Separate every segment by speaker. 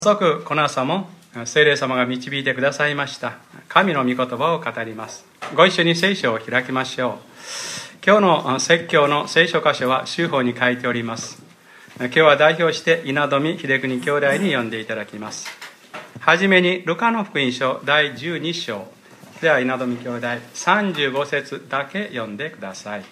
Speaker 1: 早速この朝も聖霊様が導いてくださいました神の御言葉を語ります。ご一緒に聖書を開きましょう。今日の説教の聖書箇所は州法に書いております。今日は代表して稲富秀邦兄弟に読んでいただきます。はじめにルカの福音書第12章では稲富兄弟35節だけ読んでください。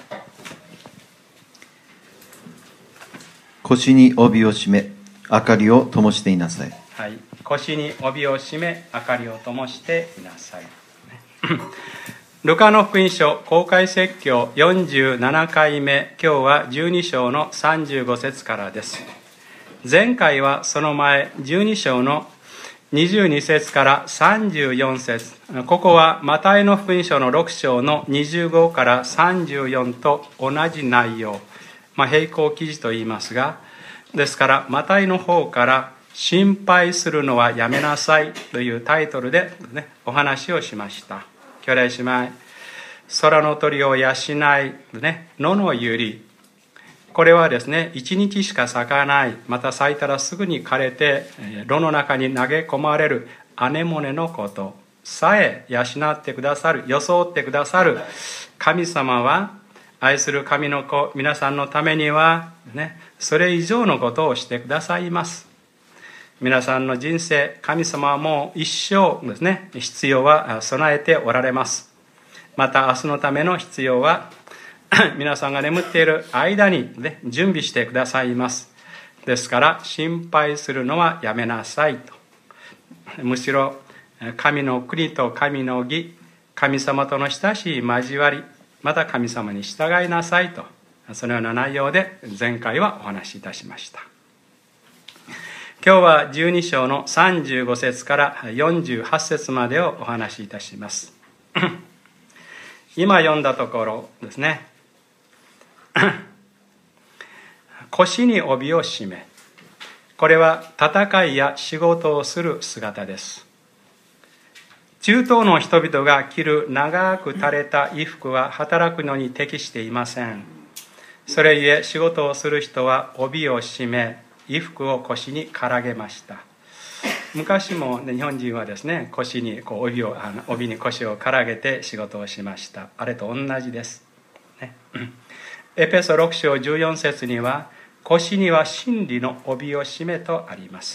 Speaker 2: 腰に帯を締め明かりを灯していなさい。
Speaker 1: はい、腰に帯を締め明かりを灯していなさい。ルカの福音書公開説教47回目、今日は12章の35節からです。前回はその前12章の22節から34節、ここはマタイの福音書の6章の25から34と同じ内容、並行記事と言いますが、ですからマタイの方から心配するのはやめなさいというタイトルで、お話をしました。兄弟姉妹、空の鳥を養い、野の百合、これはですね、一日しか咲かない、また咲いたらすぐに枯れて炉の中に投げ込まれるアネモネのことさえ養ってくださる、装ってくださる神様は、愛する神の子皆さんのためにはそれ以上のことをしてくださいます。皆さんの人生、神様はもう一生ですね、必要は備えておられます。また明日のための必要は皆さんが眠っている間に、準備してくださいます。ですから心配するのはやめなさいと。むしろ神の国と神の義、神様との親しい交わり、また神様に従いなさいと、そのような内容で前回はお話しいたしました。今日は12章の35節から48節までをお話しいたします。今読んだところですね。腰に帯を締め、これは戦いや仕事をする姿です。中東の人々が着る長く垂れた衣服は働くのに適していません。それゆえ仕事をする人は帯を締め、衣服を腰にからげました。昔も、日本人はですね、腰に帯に腰をからげて仕事をしました。あれと同じです、エペソ6章14節には、腰には真理の帯を締めとあります。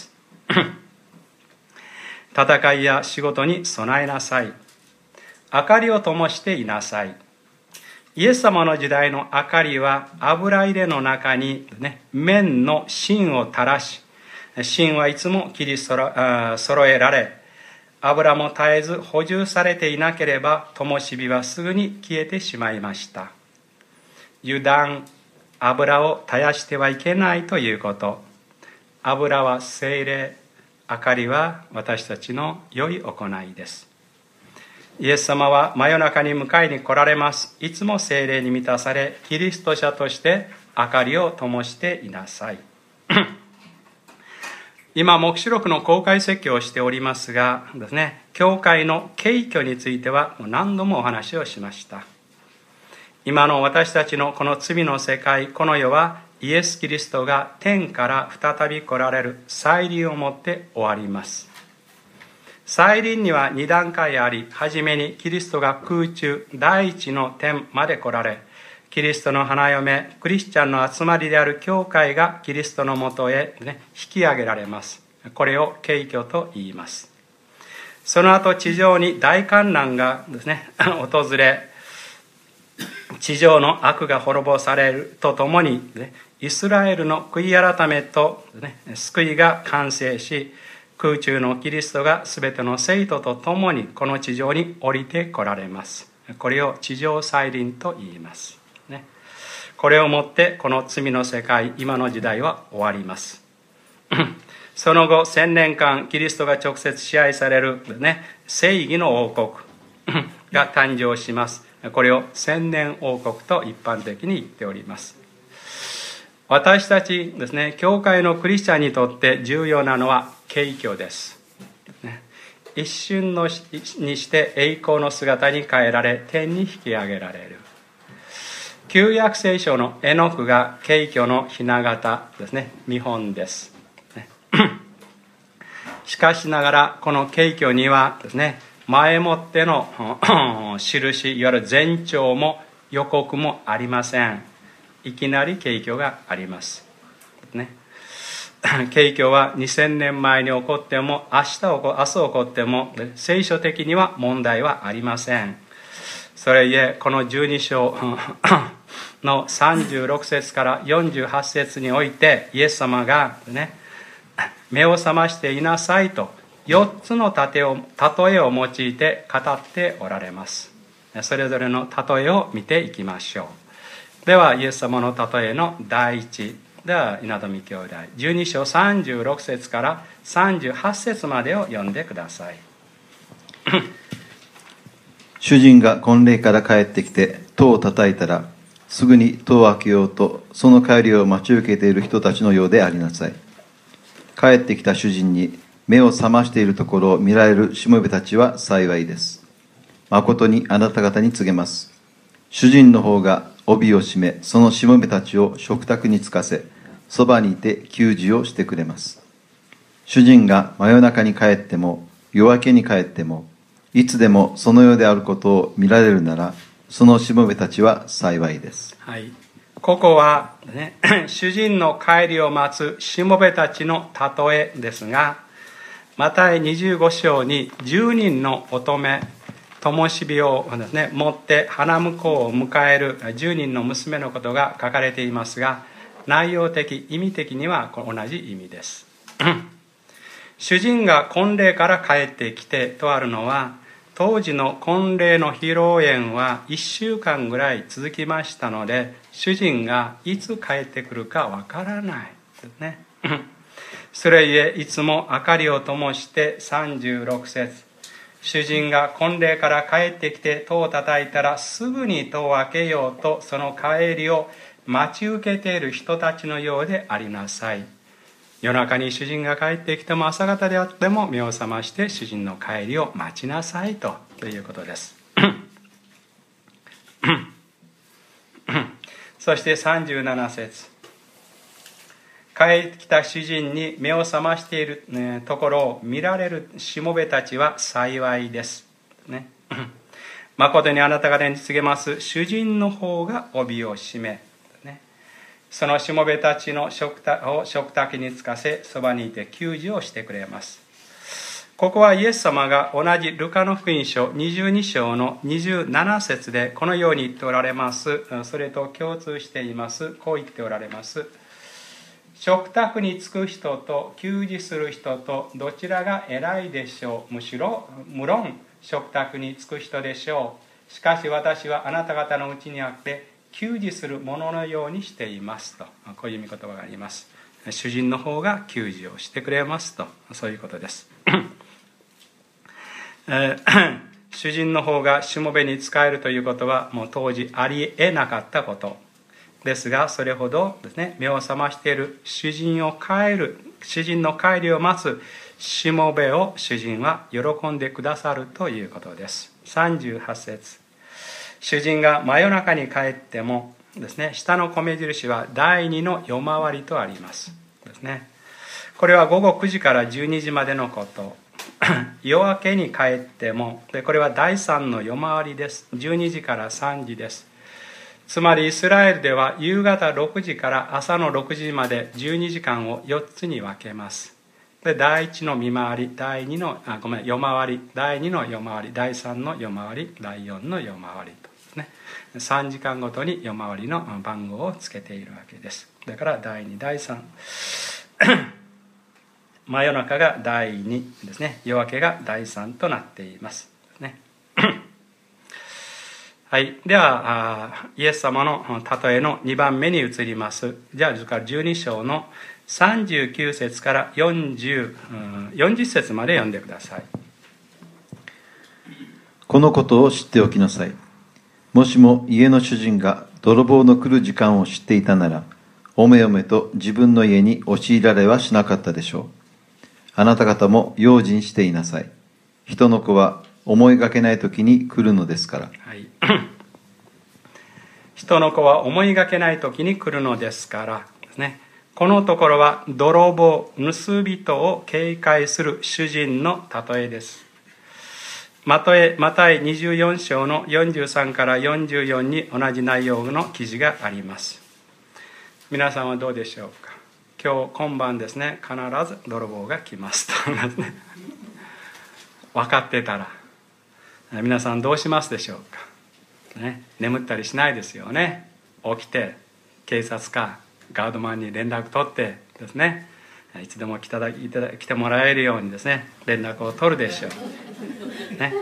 Speaker 1: 戦いや仕事に備えなさい。明かりを灯していなさい。イエス様の時代の明かりは油入れの中に、綿の芯を垂らし、芯はいつも切り揃えられ、油も絶えず補充されていなければ灯火はすぐに消えてしまいました。油断、油を絶やしてはいけないということ。油は聖霊、明かりは私たちの良い行いです。イエス様は真夜中に迎えに来られます。いつも聖霊に満たされ、キリスト者として明かりを灯していなさい。今、黙示録の公開説教をしておりますがですね、教会の敬虚については何度もお話をしました。今の私たちのこの罪の世界、この世はイエス・キリストが天から再び来られる再臨をもって終わります。再臨には2段階あり、はじめにキリストが空中第一の天まで来られ、キリストの花嫁、クリスチャンの集まりである教会がキリストのもとへ、引き上げられます。これを敬虚と言います。その後地上に大観難がですね訪れ、地上の悪が滅ぼされるとともに、イスラエルの悔い改めと、救いが完成し、空中のキリストがすべての生徒とともにこの地上に降りて来られます。これを地上再臨と言います。これをもってこの罪の世界、今の時代は終わります。その後1000年間キリストが直接支配される、正義の王国が誕生します。これを千年王国と一般的に言っております。私たちですね、教会のクリスチャンにとって重要なのは敬虚です。一瞬にして栄光の姿に変えられ、天に引き上げられる。旧約聖書のエノクが敬虚の雛形ですね、見本です。 しかしながらこの景況にはですね、前もっての印、いわゆる前兆も予告もありません。いきなり景況がありますね。景況は2000年前に起こっても明日起こっても聖書的には問題はありません。それゆえこの12章の36節から48節においてイエス様がね、目を覚ましていなさいと4つの例えを用いて語っておられます。それぞれの例えを見ていきましょう。ではイエス様の例えの第一では稲富兄弟12章36節から38節までを読んでください。
Speaker 2: 主人が婚礼から帰ってきて戸を叩いたら、すぐに戸を開けようとその帰りを待ち受けている人たちのようでありなさい。帰ってきた主人に目を覚ましているところを見られるしもべたちは幸いです。誠にあなた方に告げます。主人の方が帯を締め、そのしもべたちを食卓につかせ、そばにいて給仕をしてくれます。主人が真夜中に帰っても、夜明けに帰っても、いつでもそのようであることを見られるなら、そのしもべたちは幸いです。
Speaker 1: はい。ここは、ね、主人の帰りを待つしもべたちの例えですが、マタイ25章に10人の乙女、灯火をですね、持って花婿を迎える10人の娘のことが書かれていますが、内容的、意味的には同じ意味です。主人が婚礼から帰ってきてとあるのは、当時の婚礼の披露宴は1週間ぐらい続きましたので、主人がいつ帰ってくるかわからないですね。それゆえいつも明かりを灯して36節、主人が婚礼から帰ってきて戸を叩いたらすぐに戸を開けようとその帰りを待ち受けている人たちのようでありなさい。夜中に主人が帰ってきても朝方であっても目を覚まして主人の帰りを待ちなさいということです。そして37節、帰ってきた主人に目を覚ましているところを見られるしもべたちは幸いです、ね、誠にあなた方に告げます。主人の方が帯を締め、そのしもべたちの食卓につかせ、そばにいて給仕をしてくれます。ここはイエス様が同じルカの福音書22章の27節でこのように言っておられます。それと共通しています。こう言っておられます。食卓に着く人と給仕する人とどちらが偉いでしょう。無論食卓に着く人でしょう。しかし私はあなた方のうちにあって給仕する者のようにしていますと、こういう見言葉があります。主人の方が給仕をしてくれますと、そういうことです。主人の方がしもべに仕えるということはもう当時ありえなかったことですが、それほどですね、目を覚ましている主人の帰りを待つしもべを主人は喜んでくださるということです。38節、主人が真夜中に帰ってもですね、下の米印は第2の夜回りとありますですね。これは午後9時から12時までのこと。夜明けに帰っても、これは第3の夜回りです。12時から3時です。つまりイスラエルでは夕方6時から朝の6時まで12時間を4つに分けます。で、第1の見回り、第2の夜回り、第2の夜回り、第3の夜回り、第4の夜回りと。3時間ごとに夜回りの番号をつけているわけです。だから第2、第3真夜中が第2ですね、夜明けが第3となっていますね。はい、ではイエス様の例えの2番目に移ります。じゃあ12章の39節から 40節まで読んでください。
Speaker 2: このことを知っておきなさい。もしも家の主人が泥棒の来る時間を知っていたなら、おめおめと自分の家に押し入られはしなかったでしょう。あなた方も用心していなさい。人の子は思いがけない時に来るのですから。
Speaker 1: はい、人の子は思いがけない時に来るのですからですね。 このところは泥棒、盗人を警戒する主人の例えです。マタイ24章の43から44に同じ内容の記事があります。皆さんはどうでしょうか。今晩ですね、必ず泥棒が来ますとですね。分かってたら皆さんどうしますでしょうか、ね、眠ったりしないですよね。起きて警察かガードマンに連絡取ってですね、いつでも来てもらえるようにですね、連絡を取るでしょう、ね、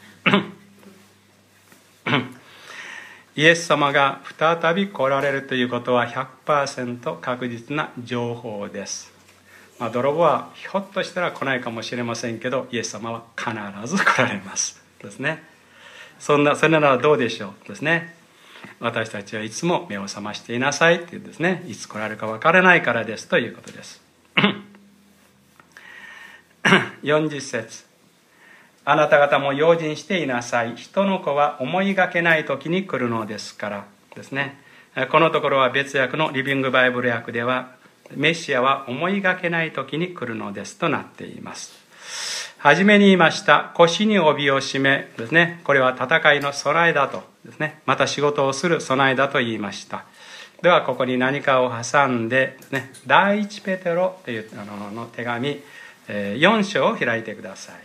Speaker 1: イエス様が再び来られるということは 100% 確実な情報です。泥棒はひょっとしたら来ないかもしれませんけど、イエス様は必ず来られますですね。それならどうでしょうですね。私たちはいつも目を覚ましていなさいというですね、いつ来られるか分からないからですということです。40節、あなた方も用心していなさい。人の子は思いがけない時に来るのですからですね。このところは別訳のリビングバイブル訳では、メシアは思いがけない時に来るのですとなっています。はじめに言いました腰に帯を締めですね。これは戦いの備えだとですね。また仕事をする備えだと言いました。ではここに何かを挟んでですね、第一ペテロというの手紙4章を開いてください。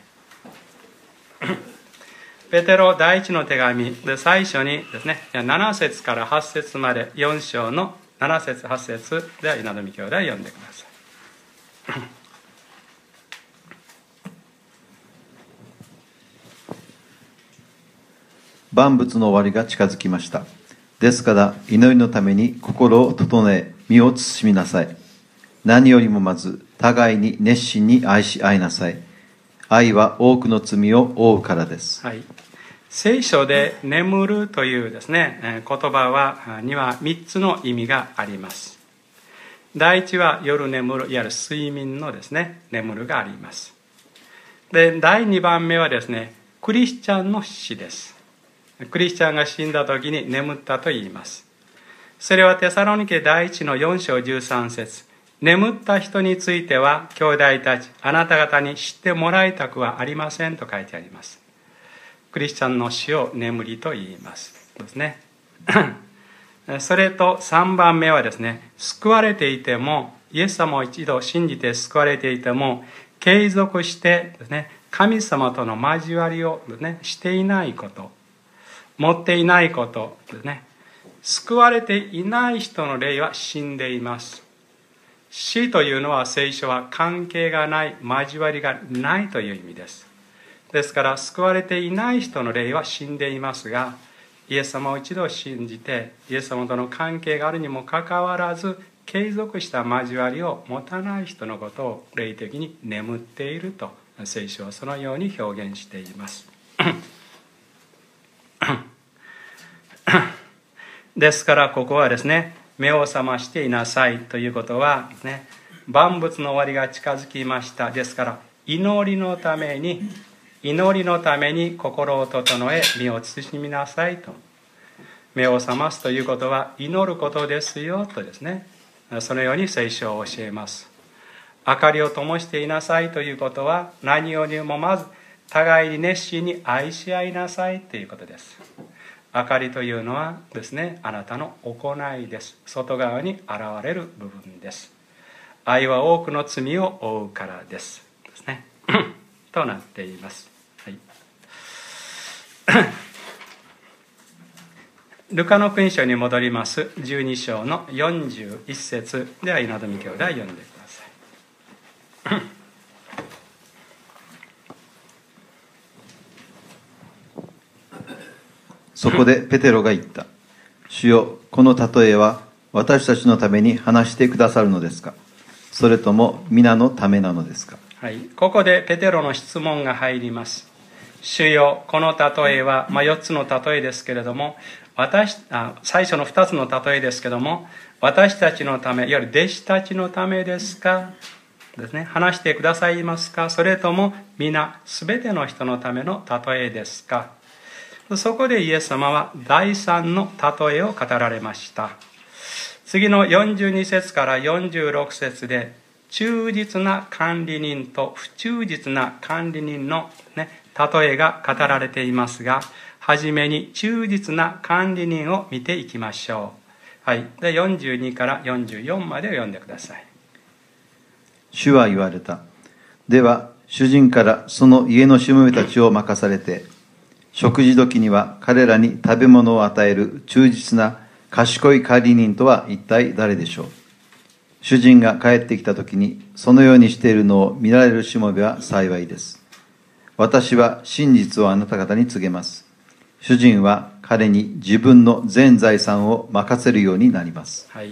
Speaker 1: ペテロ第一の手紙で最初にですね、7節から8節まで4章の7節8節では稲富兄弟読んでください。
Speaker 2: 万物の終わりが近づきました。ですから祈りのために心を整え身を慎みなさい。何よりもまず互いに熱心に愛し合いなさい。愛は多くの罪を負うからです。
Speaker 1: はい、聖書で眠るというですね、言葉には3つの意味があります。第一は夜眠る、いわゆる睡眠のですね、眠るがあります。で、第2番目はですね、クリスチャンの死です。クリスチャンが死んだ時に眠ったと言います。それはテサロニケ第一の4章13節、眠った人については兄弟たちあなた方に知ってもらいたくはありませんと書いてあります。クリスチャンの死を眠りと言いますですね。それと3番目はですね、救われていても、イエス様を一度信じて救われていても継続してですね、神様との交わりをですね、していないこと、持っていないことですね。救われていない人の霊は死んでいます。死というのは聖書は関係がない、交わりがないという意味です。ですから救われていない人の霊は死んでいますが、イエス様を一度信じてイエス様との関係があるにもかかわらず継続した交わりを持たない人のことを霊的に眠っていると聖書はそのように表現しています。ですからここはですね、目を覚ましていなさいということはですね、万物の終わりが近づきました。ですから祈りのために心を整え身を慎みなさいと。目を覚ますということは祈ることですよとですね、そのように聖書を教えます。明かりを灯していなさいということは何よりもまず互いに熱心に愛し合いなさいということです。明かりというのはですね、あなたの行いです。外側に現れる部分です。愛は多くの罪を負うからですですねとなっています。はい、ルカの福音書に戻ります12章の41節では稲富兄弟読んでください。
Speaker 2: そこでペテロが言った。主よ、この例えは私たちのために話してくださるのですか、それとも皆のためなのですか。
Speaker 1: はい、ここでペテロの質問が入ります。主よ、この例えは、4つの例えですけれども、最初の2つの例えですけれども、私たちのため、いわゆる弟子たちのためですかですね、話してくださいますか、それとも皆すべての人のための例えですか。そこでイエス様は第3の例えを語られました。 次の42節から46節で、忠実な管理人と不忠実な管理人の、例えが語られていますが、はじめに忠実な管理人を見ていきましょう。はい。で、42から44までを読んでください。
Speaker 2: 主は言われた。では、主人からその家のしもべたちを任されて、食事時には彼らに食べ物を与える忠実な賢い管理人とは一体誰でしょう。主人が帰ってきた時にそのようにしているのを見られるしもべは幸いです。私は真実をあなた方に告げます。主人は彼に自分の全財産を任せるようになります。
Speaker 1: はい。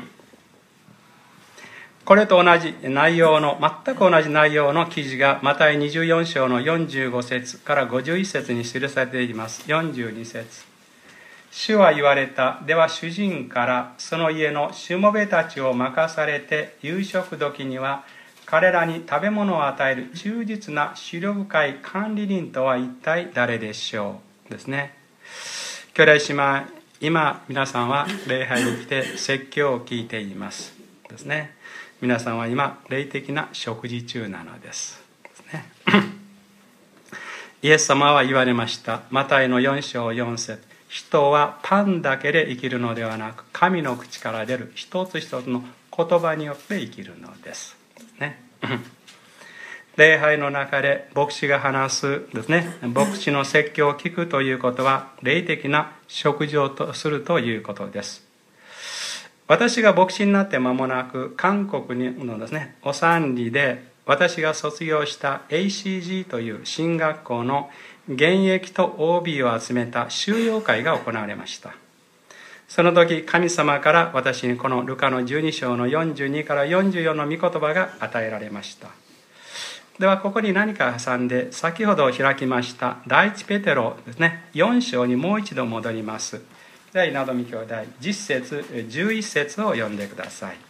Speaker 1: これと同じ内容の、全く同じ内容の記事がマタイ24章の45節から51節に記されています。42節。主は言われた。では主人からその家のしもべたちを任されて、夕食時には彼らに食べ物を与える忠実な思慮深い管理人とは一体誰でしょうですね。兄弟姉妹、今皆さんは礼拝に来て説教を聞いていますですね。皆さんは今霊的な食事中なのですね。イエス様は言われました。マタイの4章4節。人はパンだけで生きるのではなく、神の口から出る一つ一つの言葉によって生きるのですね。礼拝の中で牧師が話すですね、牧師の説教を聞くということは霊的な食事をするということです。私が牧師になって間もなく、韓国のですね、オサンリで私が卒業した ACG という進学校の現役と OB を集めた修養会が行われました。その時、神様から私にこのルカの12章の42から44の御言葉が与えられました。ではここに何か挟んで、先ほど開きました第一ペテロですね、4章にもう一度戻ります。では稲富兄弟10節11節を読んでください。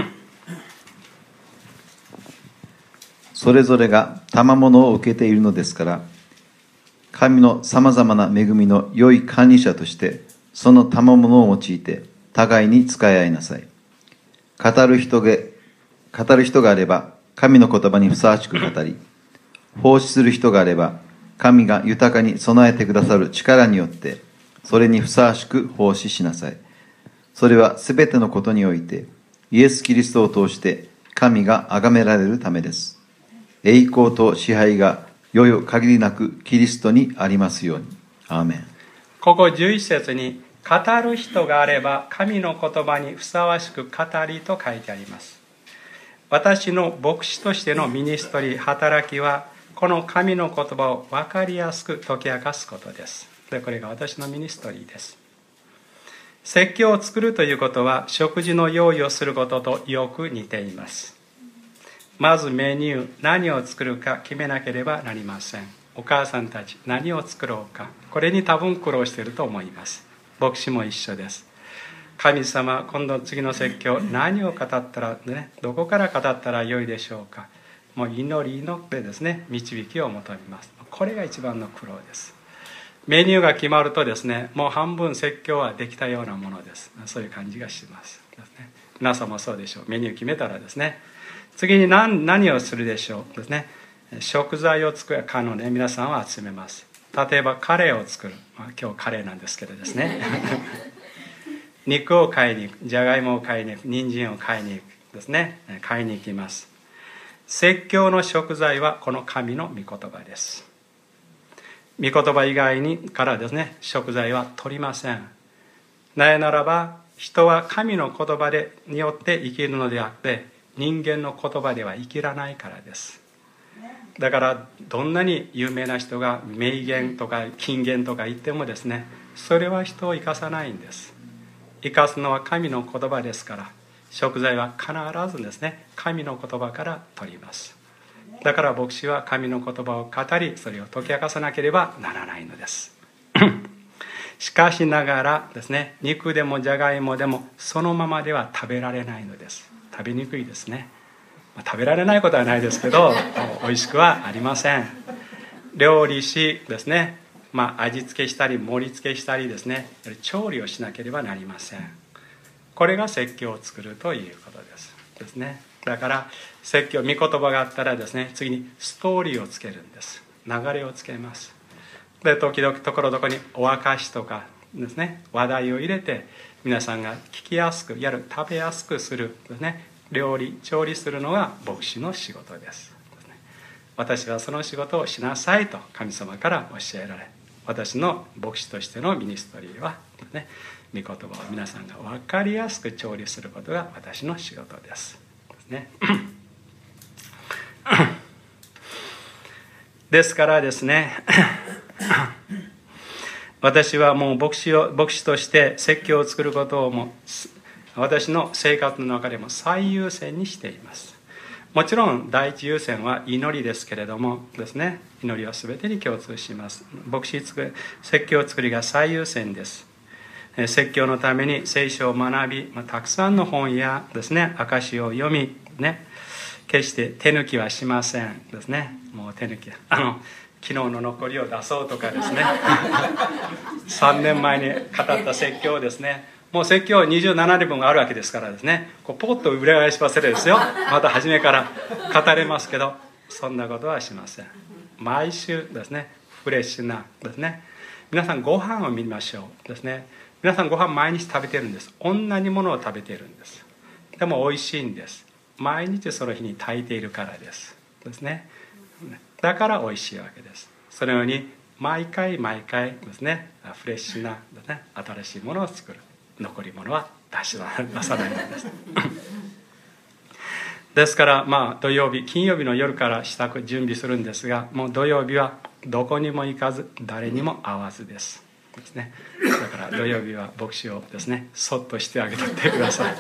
Speaker 2: それぞれが賜物を受けているのですから、神のさまざまな恵みの良い管理者としてその賜物を用いて互いに使い合いなさい。語る人があれば神の言葉にふさわしく語り、奉仕する人があれば神が豊かに備えてくださる力によってそれにふさわしく奉仕しなさい。それはすべてのことにおいてイエス・キリストを通して神が崇められるためです。栄光と支配がよよ限りなくキリストにありますように。アーメン。
Speaker 1: ここ11節に語る人があれば神の言葉にふさわしく語りと書いてあります。私の牧師としてのミニストリー、働きはこの神の言葉を分かりやすく解き明かすことです。で、これが私のミニストリーです。説教を作るということは食事の用意をすることとよく似ています。まずメニュー、何を作るか決めなければなりません。お母さんたち、何を作ろうか、これに多分苦労していると思います。牧師も一緒です。神様、今度次の説教、何を語ったらね、どこから語ったらよいでしょうか。もう祈ってですね、導きを求めます。これが一番の苦労です。メニューが決まるとですね、もう半分説教はできたようなものです。そういう感じがしますですね。皆さんもそうでしょう。メニュー決めたらですね、次に何をするでしょうですね。食材を作るかのね、皆さんは集めます。例えばカレーを作る、今日カレーなんですけどですね肉を買いに行く、じゃがいもを買いに行く、人参を買いに行くですね、買いに行きます。説教の食材はこの神の御言葉です。御言葉以外にからですね、食材は取りません。なぜならば人は神の言葉によって生きるのであって、人間の言葉では生きらないからです。だからどんなに有名な人が名言とか金言とか言ってもですね、それは人を生かさないんです。生かすのは神の言葉ですから、食材は必ずですね、神の言葉から取ります。だから牧師は神の言葉を語り、それを解き明かさなければならないのですしかしながらですね、肉でもじゃがいもでもそのままでは食べられないのです。食べにくいですね。食べられないことはないですけど美味しくはありません。料理しですね、味付けしたり盛り付けしたりですね、調理をしなければなりません。 これが説教を作るということですね。だから説教、御言葉があったらですね、次にストーリーをつけるんです。流れをつけます。で、時々ところどころにお証とかですね、話題を入れて、皆さんが聞きやすく、食べやすくするですね、料理調理するのが牧師の仕事です。私はその仕事をしなさいと神様から教えられ、私の牧師としてのミニストリーはね、御言葉を皆さんが分かりやすく調理することが私の仕事ですね。ですからですね、私はもう牧師として説教を作ることをも私の生活の中でも最優先にしています。もちろん第一優先は祈りですけれどもですね、祈りは全てに共通します。説教作りが最優先です。説教のために聖書を学び、たくさんの本やですね、証を読みね、決して手抜きはしませんですね。もう手抜き昨日の残りを出そうとかですね3年前に語った説教をですね、もう説教27年分あるわけですからですね、ポッと裏返し忘れですよ、また初めから語れますけど、そんなことはしません。毎週ですね、フレッシュなですね、皆さんご飯を見ましょうですね。皆さんご飯毎日食べてるんです。同じものを食べているんです。でも美味しいんです。毎日その日に炊いているからですね。だから美味しいわけです。そのように毎回ですね、フレッシュなですね、新しいものを作る。残り物は出さないのです。ですから土曜日、金曜日の夜から支度準備するんですが、もう土曜日はどこにも行かず誰にも会わずですね。だから土曜日は牧師をですね、そっとしてあげてください。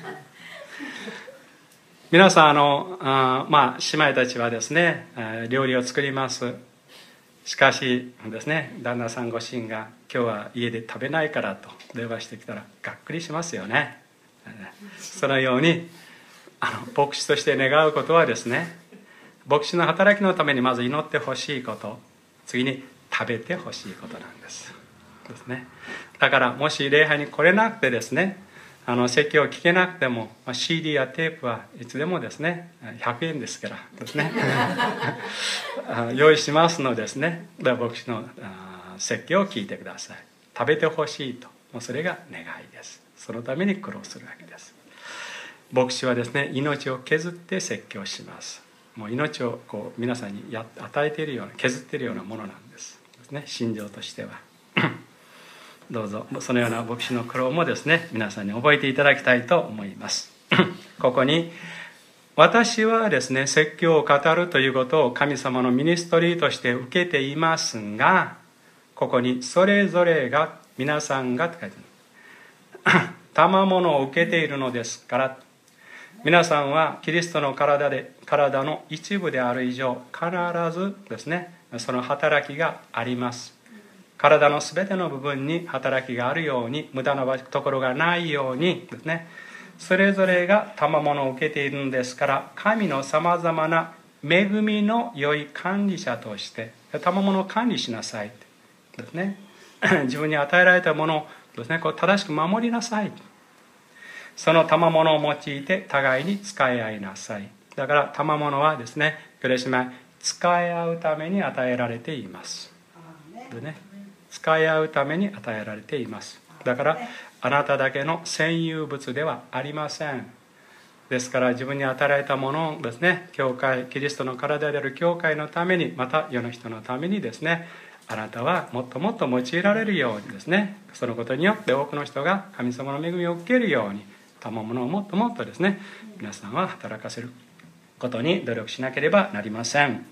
Speaker 1: 皆さん姉妹たちはですね、料理を作ります。しかしですね、旦那さんご主人が今日は家で食べないからと電話してきたらがっくりしますよね。そのように牧師として願うことはですね、牧師の働きのためにまず祈ってほしいこと、次に食べてほしいことなんですね。だからもし礼拝に来れなくてですね、説教を聞けなくても、CD やテープはいつでもですね、100円ですからですね用意しますのでですね、牧師の説教を聞いてください。食べてほしいと、もうそれが願いです。そのために苦労するわけです。牧師はですね、命を削って説教します。もう命を皆さんに与えているような、削っているようなものなんですね、信条としてはどうぞそのような牧師の苦労もですね、皆さんに覚えていただきたいと思いますここに私はですね、説教を語るということを神様のミニストリーとして受けていますが、ここにそれぞれが皆さんがって書いてある賜物を受けているのですから、皆さんはキリストの体の一部である以上、必ずですね、その働きがあります。体のすべての部分に働きがあるように、無駄なところがないようにですね、それぞれが賜物を受けているんですから、神のさまざまな恵みの良い管理者として賜物を管理しなさいですね。自分に与えられたものをですね、正しく守りなさい。その賜物を用いて互いに使い合いなさい。だから賜物はですね、使い合うために与えられていますでね、使い合うために与えられています。だからあなただけの占有物ではありません。ですから自分に与えられたものをですね、教会、キリストの体である教会のために、また世の人のためにですね、あなたはもっともっと用いられるようにですね、そのことによって多くの人が神様の恵みを受けるように、賜物をもっともっとですね、皆さんは働かせることに努力しなければなりません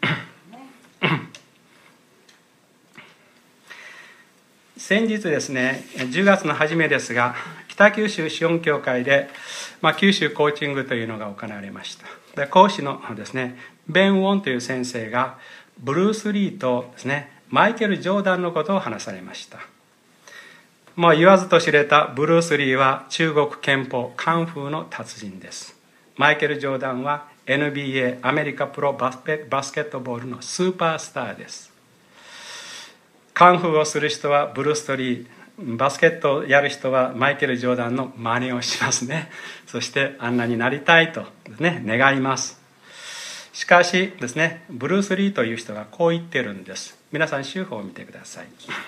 Speaker 1: 先日ですね、10月の初めですが、北九州シオン教会で、九州コーチングというのが行われました。で、講師のですね、ベン・ウォンという先生がブルース・リーとですね、マイケル・ジョーダンのことを話されました。もう言わずと知れたブルース・リーは中国拳法カンフーの達人です。マイケル・ジョーダンは NBA アメリカプロバスケットボールのスーパースターです。カンフーをする人はブルース・リバスケットをやる人はマイケル・ジョーダンの真似をしますね。そしてあんなになりたいとですね、願います。しかしですね、ブルース・リーという人がこう言ってるんです。皆さん手法を見てください。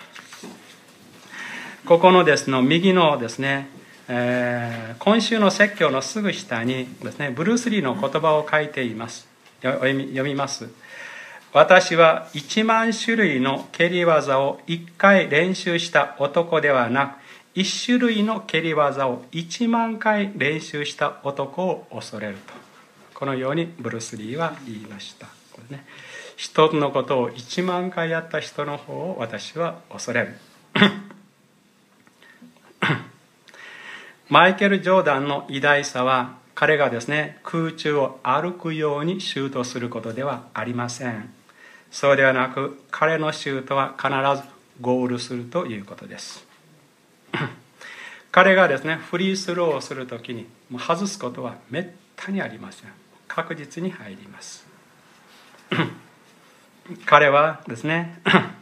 Speaker 1: ここのですね、右のですね、今週の説教のすぐ下にですね、ブルース・リーの言葉を書いています。読みます。私は1万種類の蹴り技を1回練習した男ではなく、1種類の蹴り技を1万回練習した男を恐れると。このようにブルース・リーは言いました。これね、一つのことを1万回やった人の方を私は恐れる。マイケル・ジョーダンの偉大さは、彼がですね、空中を歩くようにシュートすることではありません。そうではなく、彼のシュートは必ずゴールするということです。彼がですね、フリースローをするときにもう外すことはめったにありません。確実に入ります。彼はですね、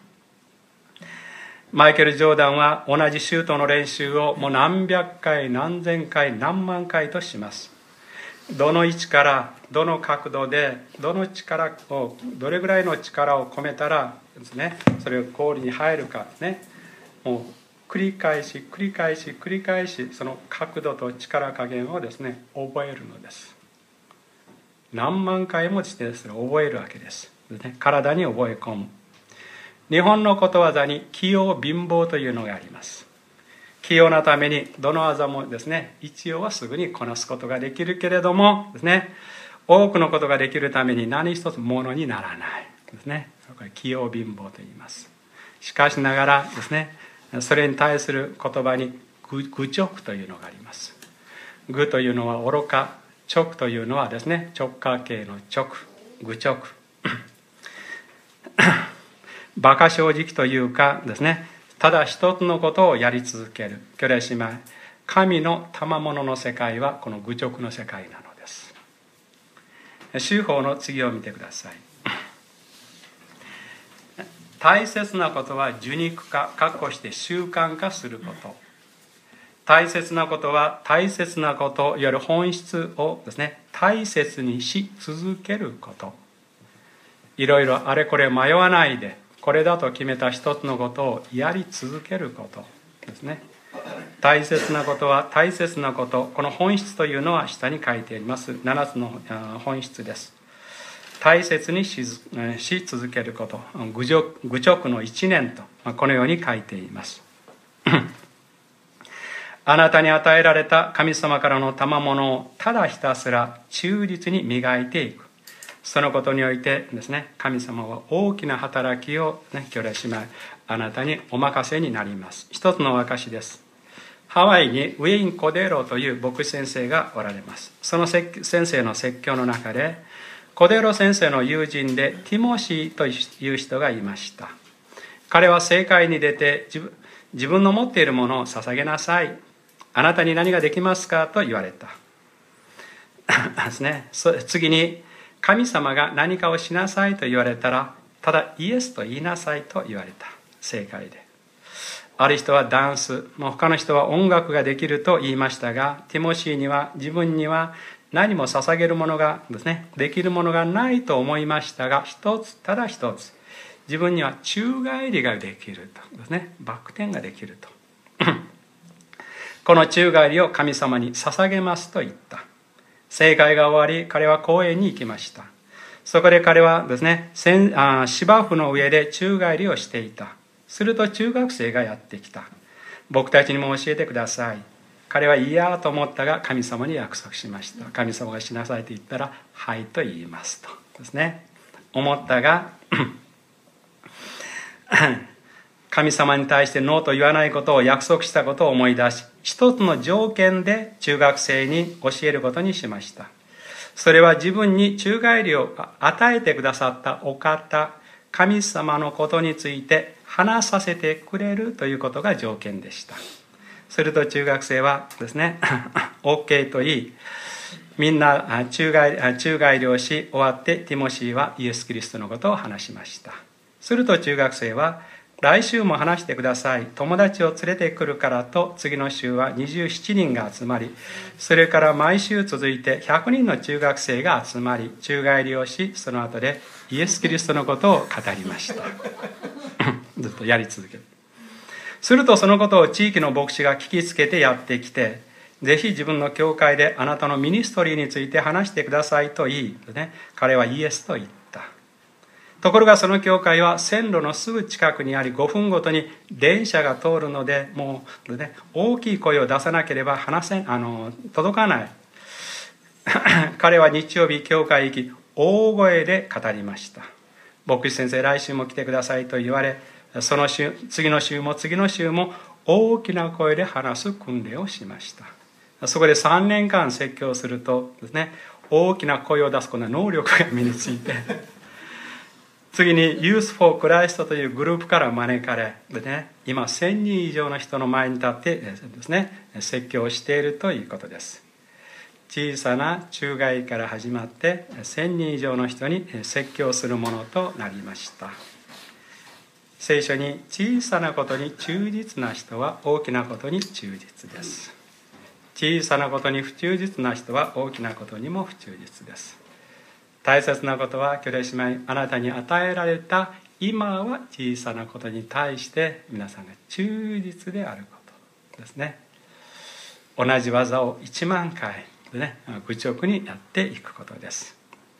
Speaker 1: マイケル・ジョーダンは同じシュートの練習をもう何百回何千回何万回とします。どの位置からどの角度でどの力をどれぐらいの力を込めたらですね、それを氷に入るかね、もう繰り返し繰り返し繰り返しその角度と力加減をですね覚えるのです。何万回もしてそれを覚えるわけです。体に覚え込む。日本のことわざに器用貧乏というのがあります。器用なためにどの技もですね、一応はすぐにこなすことができるけれどもですね、多くのことができるために何一つものにならないですね。これ器用貧乏と言います。しかしながらですね、それに対する言葉に愚直というのがあります。愚というのは愚か、直というのはですね、直下形の直、愚直。馬鹿正直というかですね、ただ一つのことをやり続ける。兄弟姉妹、神の賜物の世界はこの愚直の世界なのです。修法の次を見てください。大切なことは受肉化、確保して習慣化すること。大切なことは大切なこと、いわゆる本質をですね、大切にし続けること。いろいろあれこれ迷わないで、これだと決めた一つのことをやり続けることですね。大切なことは大切なこと、この本質というのは下に書いてあります7つの本質です。大切に し続けること、愚直の一年とこのように書いています。あなたに与えられた神様からの賜物をただひたすら忠実に磨いていく。そのことにおいてですね、神様は大きな働きを、ね、兄弟姉妹、あなたにお任せになります。一つの証です。ハワイにウェイン・コデロという牧師先生がおられます。その先生の説教の中で、コデロ先生の友人でティモシーという人がいました。彼は政界に出て自分の持っているものを捧げなさい。あなたに何ができますかと言われた。ですね。次に、神様が何かをしなさいと言われたら、ただイエスと言いなさいと言われた。正解で。ある人はダンス、他の人は音楽ができると言いましたが、ティモシーには自分には何も捧げるものがですね、できるものがないと思いましたが、ただ一つ、自分には宙返りができるとですね、バク転ができると。この宙返りを神様に捧げますと言った。正解が終わり、彼は公園に行きました。そこで彼はですね、芝生の上で宙返りをしていた。すると中学生がやってきた。僕たちにも教えてください。彼は嫌と思ったが神様に約束しました。神様がしなさいと言ったら、はいと言いますとですね。思ったが、神様に対してノーと言わないことを約束したことを思い出し、一つの条件で中学生に教えることにしました。それは自分に宙返りを与えてくださったお方、神様のことについて話させてくれるということが条件でした。すると中学生はですね、OK と言い、みんな宙返りをし終わって、ティモシーはイエス・キリストのことを話しました。すると中学生は来週も話してください。友達を連れてくるからと、次の週は27人が集まり、それから毎週続いて100人の中学生が集まり、宙返りをし、その後でイエス・キリストのことを語りました。ずっとやり続ける。するとそのことを地域の牧師が聞きつけてやってきて、ぜひ自分の教会であなたのミニストリーについて話してくださいと言い、彼はイエスと言った。ところがその教会は線路のすぐ近くにあり、5分ごとに電車が通るので、もう、大きい声を出さなければ届かない。彼は日曜日教会へ行き、大声で語りました。牧師先生、来週も来てくださいと言われ、その週、次の週も次の週も大きな声で話す訓練をしました。そこで3年間説教するとですね、大きな声を出すこの能力が身について、次に Youth for Christ というグループから招かれ、今1000人以上の人の前に立ってですね、説教をしているということです。小さな中外から始まって1000人以上の人に説教するものとなりました。聖書に小さなことに忠実な人は大きなことに忠実です。小さなことに不忠実な人は大きなことにも不忠実です。大切なことは、兄弟姉妹、あなたに与えられた今は小さなことに対して皆さんが忠実であることですね。同じ技を1万回愚直にやっていくことです。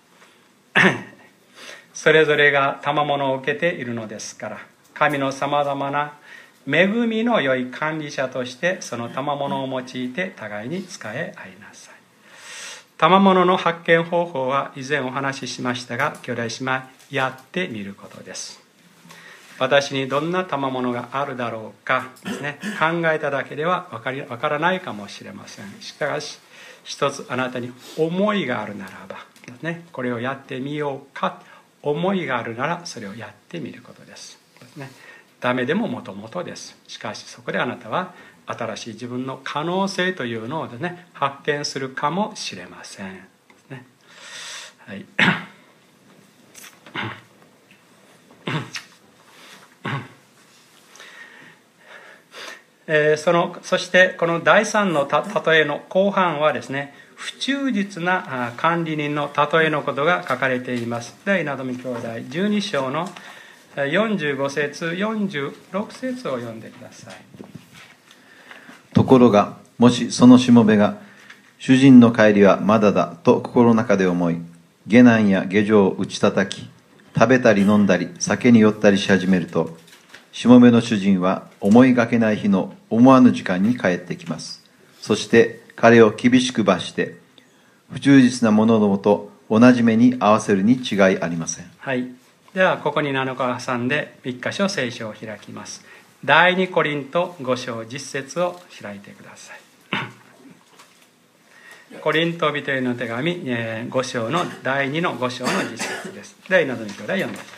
Speaker 1: それぞれが賜物を受けているのですから、神のさまざまな恵みの良い管理者としてその賜物を用いて互いに仕え合いなさい。賜物の発見方法は以前お話ししましたが、兄弟姉妹、やってみることです。私にどんな賜物があるだろうかですね、考えただけではわからないかもしれません。しかし一つあなたに思いがあるならばですね、これをやってみようか、思いがあるならそれをやってみることですね。ダメでももともとです。しかしそこであなたは新しい自分の可能性というのをですね、発見するかもしれませんですね。はい。そしてこの第3の例えの後半はですね、不忠実な管理人の例えのことが書かれています。では稲富兄弟12章の45節46節を読んでください。
Speaker 2: ところがもしそのしもべが主人の帰りはまだだと心の中で思い、下男や下女を打ち叩き、食べたり飲んだり酒に酔ったりし始めると、しもべの主人は思いがけない日の思わぬ時間に帰ってきます。そして彼を厳しく罰して、不忠実な者どもと同じ目に合わせるに違いありません。
Speaker 1: はい。ではここに7日挟んで1箇所聖書を開きます。第2コリント5章10節を開いてください。コリント人への手紙5章の第2の5章の10節です。では稲富兄弟読んでくださ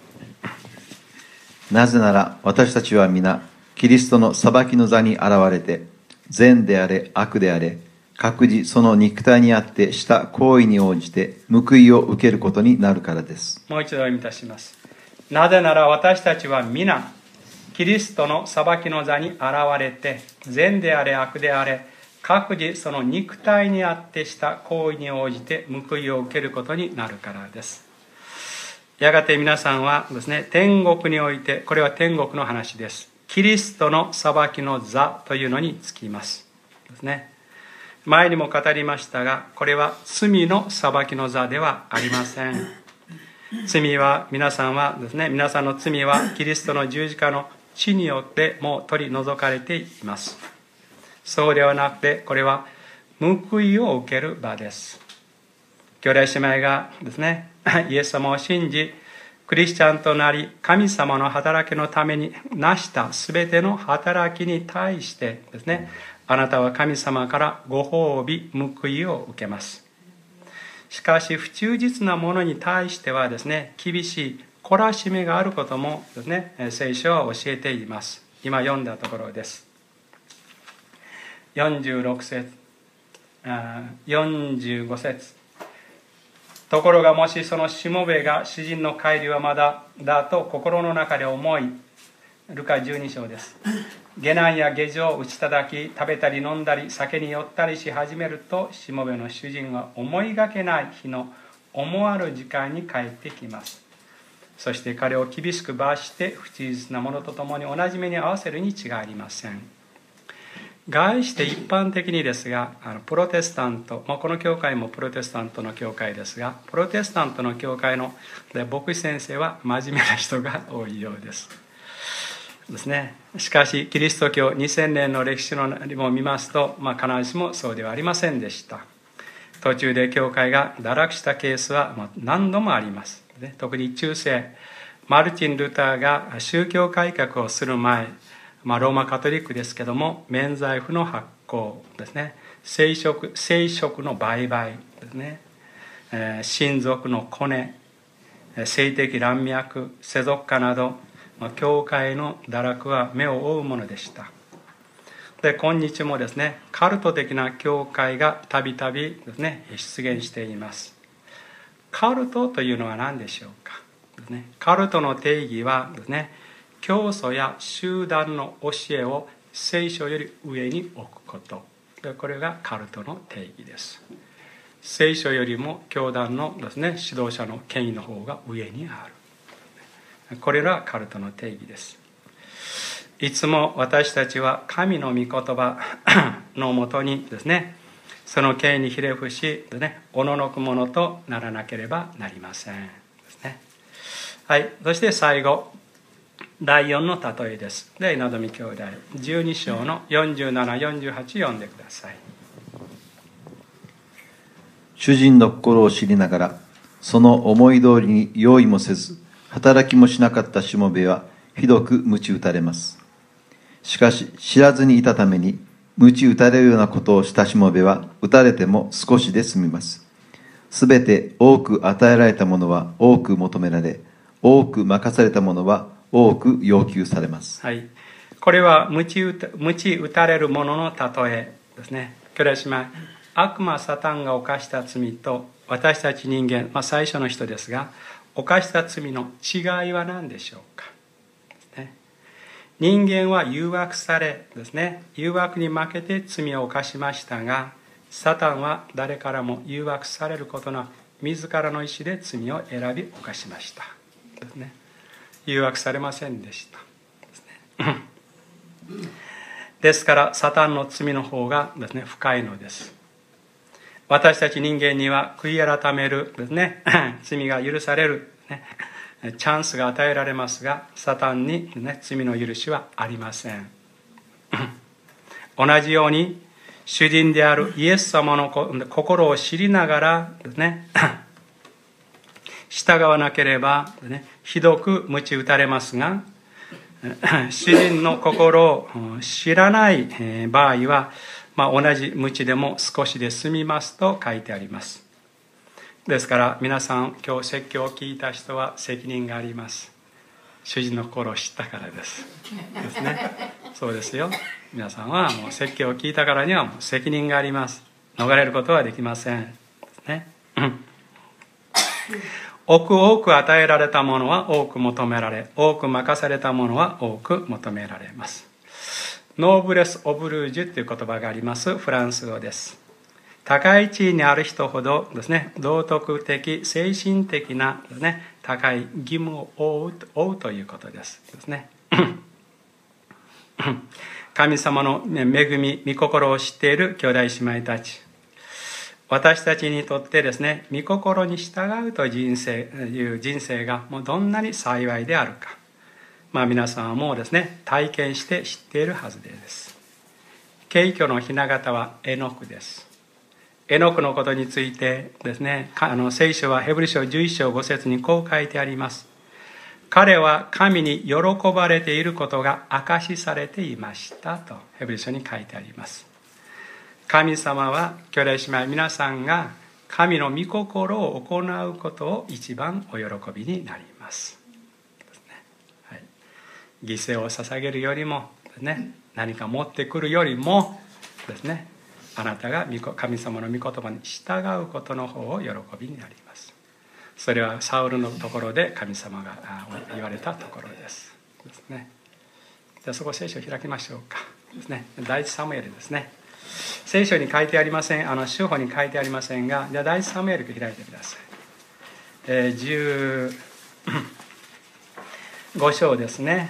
Speaker 1: い。
Speaker 2: なぜなら私たちは皆キリストの裁きの座に現れて、善であれ悪であれ各自その肉体にあってした行為に応じて報いを受けることになるからです。
Speaker 1: もう一度読みいたします。なぜなら私たちは皆キリストの裁きの座に現れて、善であれ悪であれ各自その肉体にあってした行為に応じて報いを受けることになるからです。やがて皆さんはですね、天国において、これは天国の話です、キリストの裁きの座というのにつきますですね。前にも語りましたが、これは罪の裁きの座ではありません。罪は皆さんの罪はキリストの十字架の血によってもう取り除かれています。そうではなくて、これは報いを受ける場です。兄弟姉妹がですね、イエス様を信じクリスチャンとなり、神様の働きのために成したすべての働きに対してですね、あなたは神様からご褒美報いを受けます。しかし不忠実なものに対してはですね、厳しい懲らしめがあることもですね、聖書は教えています。今読んだところです。45節。ところがもしそのしもべが主人の帰りはまだだと心の中で思い、 ルカ12章です。下男や下女を打ち叩き、食べたり飲んだり酒に酔ったりし始めると、しもべの主人は思いがけない日の思わぬ時間に帰ってきます。そして彼を厳しく罰して不忠実な者と共に同じ目に合わせるに違いありません。概して一般的にですが、プロテスタント、この教会もプロテスタントの教会ですが、プロテスタントの教会の牧師先生は真面目な人が多いようですね。しかしキリスト教2000年の歴史のを見ますと、必ずしもそうではありませんでした。途中で教会が堕落したケースは何度もあります。特に中世マルティン・ルターが宗教改革をする前、ローマカトリックですけども、免罪符の発行ですね、聖職の売買ですね、親族のコネ、性的乱脈、世俗化など、教会の堕落は目を覆うものでした。で、今日もですね、カルト的な教会がたびたびですね、出現しています。カルトというのは何でしょうかですね。カルトの定義はですね、教祖や集団の教えを聖書より上に置くこと。これがカルトの定義です。聖書よりも教団のですね、指導者の権威の方が上にある。これらカルトの定義です。いつも私たちは神の御言葉のもとにですね、その権威にひれ伏しですね、おののくものとならなければなりませんですね。はい、そして最後、第4の例えです。で、稲富兄弟、12章の47、48読んでください。
Speaker 2: 主人の心を知りながら、その思い通りに用意もせず、働きもしなかったしもべは、ひどく鞭打たれます。しかし、知らずにいたために、鞭打たれるようなことをしたしもべは、打たれても少しで済みます。すべて多く与えられたものは多く求められ、多く任されたものは多く要求されます。
Speaker 1: はい、これは鞭打たれるものの例えですね。兄弟姉妹、悪魔サタンが犯した罪と私たち人間、最初の人ですが、犯した罪の違いは何でしょうかですね。人間は誘惑されですね、誘惑に負けて罪を犯しましたが、サタンは誰からも誘惑されることなく自らの意思で罪を選び犯しましたですね。誘惑されませんでしたですね。ですからサタンの罪の方がですね、深いのです。私たち人間には悔い改めるですね、罪が許される、ね、チャンスが与えられますが、サタンに、ね、罪の許しはありません。同じように主人であるイエス様の心を知りながらですね、従わなければ、ね、ひどく鞭打たれますが、主人の心を知らない場合は、同じ鞭でも少しで済みますと書いてあります。ですから皆さん、今日説教を聞いた人は責任があります。主人の心を知ったからですね。そうですよ。皆さんはもう説教を聞いたからにはもう責任があります。逃れることはできませんですね。多く与えられたものは多く求められ、多く任されたものは多く求められます。ノーブレス・オブルージュという言葉があります。フランス語です。高い地位にある人ほどですね、道徳的、精神的なですね、高い義務を負うということですね。神様の恵み、御心を知っている兄弟姉妹たち、私たちにとってですね、御心に従うという人生がもうどんなに幸いであるか、皆さんはもうですね、体験して知っているはずです。敬虚の雛形はエノクです。エノクのことについてですね、聖書はヘブル書11章5節にこう書いてあります。彼は神に喜ばれていることが証しされていましたとヘブル書に書いてあります。神様は兄弟姉妹皆さんが神の御心を行うことを一番お喜びになります。犠牲を捧げるよりもですね、何か持ってくるよりもですね、あなたが神様の御言葉に従うことの方を喜びになります。それはサウルのところで神様が言われたところですね。 じゃあそこ聖書を開きましょうかですね。第一サムエルですね。聖書に書いてありません、書法に書いてありませんが、じゃあ第一サムエル開いてください。15章ですね。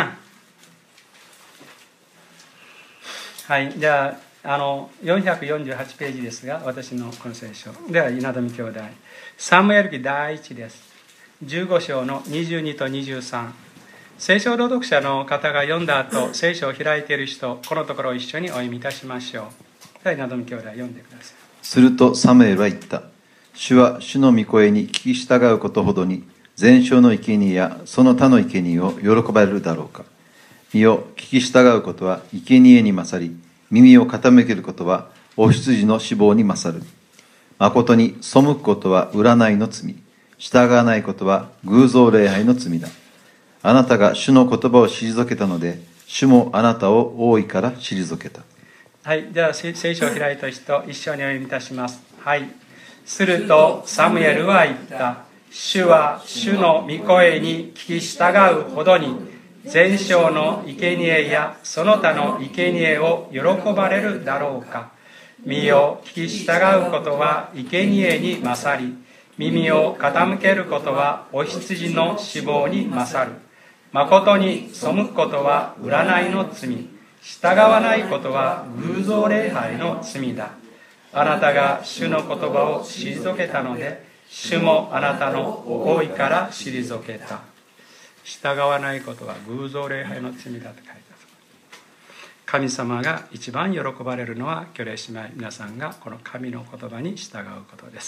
Speaker 1: はい、じゃあ448ページですが、私のこの聖書では稲富兄弟、サムエル記第1です。15章の22と23。聖書朗読者の方が読んだ後、聖書を開いている人、このところを一緒にお読みいたしましょう。では稲富兄弟読んでください。
Speaker 2: するとサムエルは言った。主は主の御声に聞き従うことほどに、全焼の生贄やその他の生贄を喜ばれるだろうか。身を聞き従うことは生贄に勝り、耳を傾けることはお羊の死亡に勝る。誠に背くことは占いの罪、従わないことは偶像礼拝の罪だ。あなたが主の言葉を退けたので、主もあなたを大いから退けた。
Speaker 1: はい、では聖書を開いた人、一緒にお読みいたします。はい。するとサムエルは言った。主は主の御声に聞き従うほどに、全焼の生贄やその他の生贄を喜ばれるだろうか。身を聞き従うことは生贄に勝り、耳を傾けることはお羊の死亡に勝る。誠に背くことは占いの罪、従わないことは偶像礼拝の罪だ。あなたが主の言葉を退けたので、主もあなたの大いから退けた。従わないことは偶像礼拝の罪だと書いてある。神様が一番喜ばれるのは、兄弟姉妹皆さんがこの神の言葉に従うことです。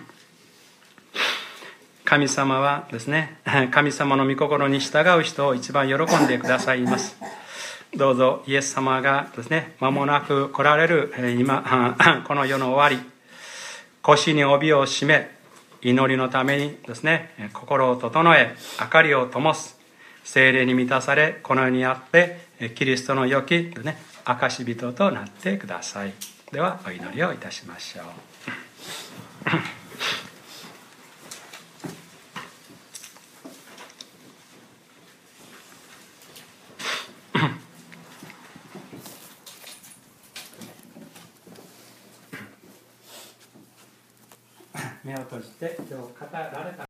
Speaker 1: 神様はですね、神様の御心に従う人を一番喜んでくださいます。どうぞイエス様がですね、間もなく来られる今、この世の終わり、腰に帯を締め、祈りのためにですね、心を整え、明かりを灯す、聖霊に満たされ、この世にあって、キリストの良きですね、証人となってください。では、お祈りをいたしましょう。目を閉じて、今日語られた